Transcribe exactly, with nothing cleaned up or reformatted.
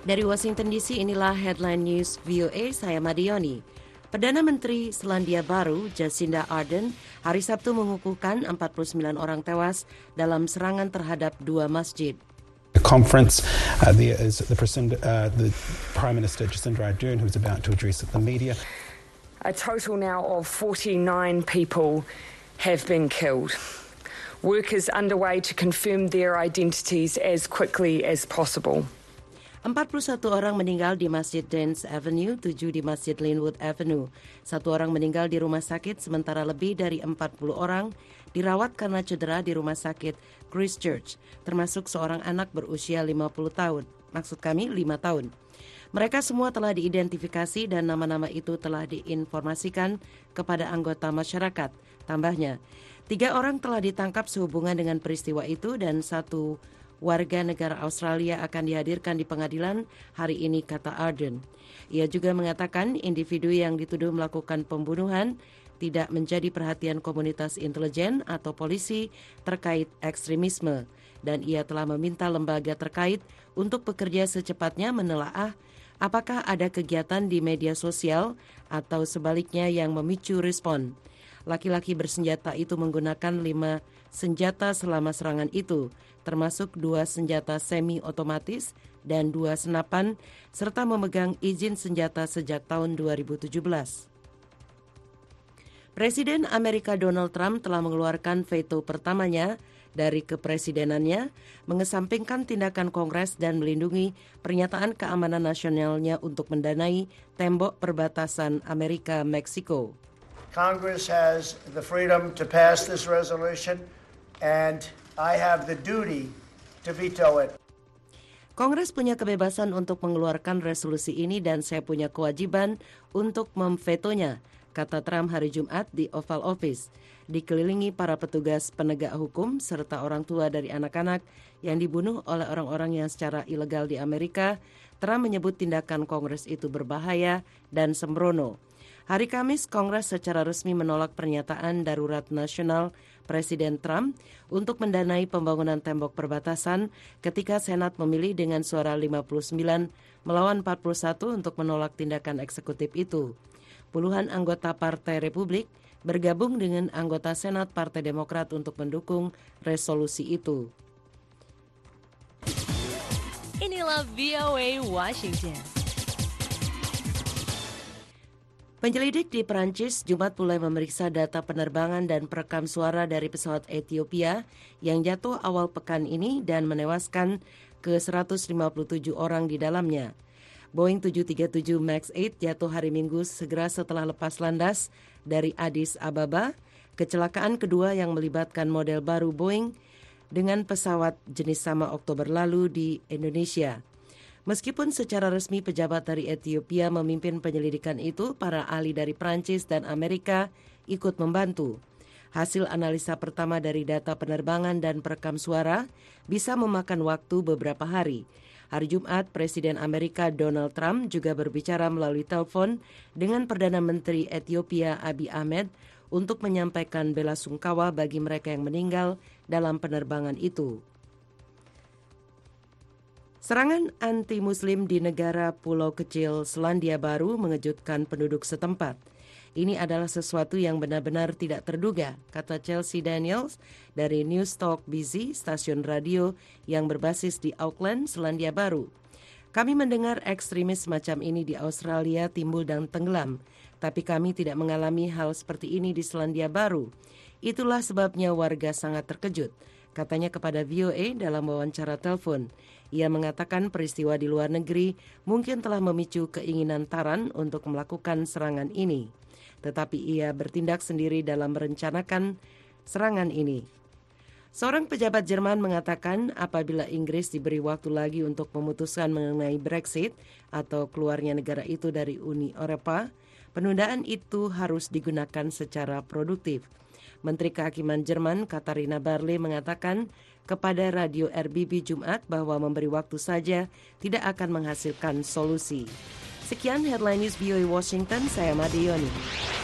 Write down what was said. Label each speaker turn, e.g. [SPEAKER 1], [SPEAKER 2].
[SPEAKER 1] Dari Washington D C, inilah Headline News V O A, saya Madioni. Perdana Menteri Selandia Baru, Jacinda Ardern, hari Sabtu mengukuhkan empat puluh sembilan orang tewas dalam serangan terhadap dua masjid.
[SPEAKER 2] The conference, uh, the, is the, uh, the Prime Minister Jacinda Ardern, who is about to address the media.
[SPEAKER 3] A total now of forty-nine people have been killed. Work is underway to confirm their identities as quickly as possible.
[SPEAKER 1] empat puluh satu orang meninggal di Masjid Dance Avenue, tujuh di Masjid Linwood Avenue. Satu orang meninggal di rumah sakit, sementara lebih dari empat puluh orang dirawat karena cedera di rumah sakit Christchurch, termasuk seorang anak berusia lima puluh tahun. Maksud kami lima tahun. Mereka semua telah diidentifikasi dan nama-nama itu telah diinformasikan kepada anggota masyarakat. Tambahnya, tiga orang telah ditangkap sehubungan dengan peristiwa itu dan satu warga negara Australia akan dihadirkan di pengadilan hari ini, kata Ardern. Ia juga mengatakan individu yang dituduh melakukan pembunuhan tidak menjadi perhatian komunitas intelijen atau polisi terkait ekstremisme, dan ia telah meminta lembaga terkait untuk bekerja secepatnya menelaah apakah ada kegiatan di media sosial atau sebaliknya yang memicu respon. Laki-laki bersenjata itu menggunakan lima senjata selama serangan itu, termasuk dua senjata semi-otomatis dan dua senapan, serta memegang izin senjata sejak tahun dua ribu tujuh belas. Presiden Amerika Donald Trump telah mengeluarkan veto pertamanya dari kepresidenannya, mengesampingkan tindakan Kongres dan melindungi pernyataan keamanan nasionalnya untuk mendanai tembok perbatasan Amerika-Meksiko.
[SPEAKER 4] Congress has the freedom to pass this resolution, and I have the duty to veto it.
[SPEAKER 1] Kongres punya kebebasan untuk mengeluarkan resolusi ini dan saya punya kewajiban untuk memvetonya, kata Trump hari Jumat di Oval Office, dikelilingi para petugas penegak hukum serta orang tua dari anak-anak yang dibunuh oleh orang-orang yang secara ilegal di Amerika. Trump menyebut tindakan Kongres itu berbahaya dan sembrono. Hari Kamis, Kongres secara resmi menolak pernyataan darurat nasional Presiden Trump untuk mendanai pembangunan tembok perbatasan ketika Senat memilih dengan suara lima puluh sembilan melawan empat puluh satu untuk menolak tindakan eksekutif itu. Puluhan anggota Partai Republik bergabung dengan anggota Senat Partai Demokrat untuk mendukung resolusi itu.
[SPEAKER 5] Inilah V O A Washington.
[SPEAKER 1] Penyelidik di Perancis Jumat mulai memeriksa data penerbangan dan perekam suara dari pesawat Ethiopia yang jatuh awal pekan ini dan menewaskan ke seratus lima puluh tujuh orang di dalamnya. Boeing tujuh tiga tujuh Max delapan jatuh hari Minggu segera setelah lepas landas dari Addis Ababa, kecelakaan kedua yang melibatkan model baru Boeing dengan pesawat jenis sama Oktober lalu di Indonesia. Meskipun secara resmi pejabat dari Ethiopia memimpin penyelidikan itu, para ahli dari Prancis dan Amerika ikut membantu. Hasil analisa pertama dari data penerbangan dan perekam suara bisa memakan waktu beberapa hari. Hari Jumat, Presiden Amerika Donald Trump juga berbicara melalui telepon dengan Perdana Menteri Ethiopia Abiy Ahmed untuk menyampaikan bela sungkawa bagi mereka yang meninggal dalam penerbangan itu. Serangan anti-Muslim di negara pulau kecil Selandia Baru mengejutkan penduduk setempat. Ini adalah sesuatu yang benar-benar tidak terduga, kata Chelsea Daniels dari News Talk B Z, stasiun radio yang berbasis di Auckland, Selandia Baru. Kami mendengar ekstremis semacam ini di Australia timbul dan tenggelam, tapi kami tidak mengalami hal seperti ini di Selandia Baru. Itulah sebabnya warga sangat terkejut, katanya kepada V O A dalam wawancara telepon. Ia mengatakan peristiwa di luar negeri mungkin telah memicu keinginan Taran untuk melakukan serangan ini. Tetapi ia bertindak sendiri dalam merencanakan serangan ini. Seorang pejabat Jerman mengatakan apabila Inggris diberi waktu lagi untuk memutuskan mengenai Brexit atau keluarnya negara itu dari Uni Eropa, penundaan itu harus digunakan secara produktif. Menteri Kehakiman Jerman Katharina Barley mengatakan kepada radio R B B Jumat bahwa memberi waktu saja tidak akan menghasilkan solusi. Sekian Headline News V O A Washington, saya Madioni.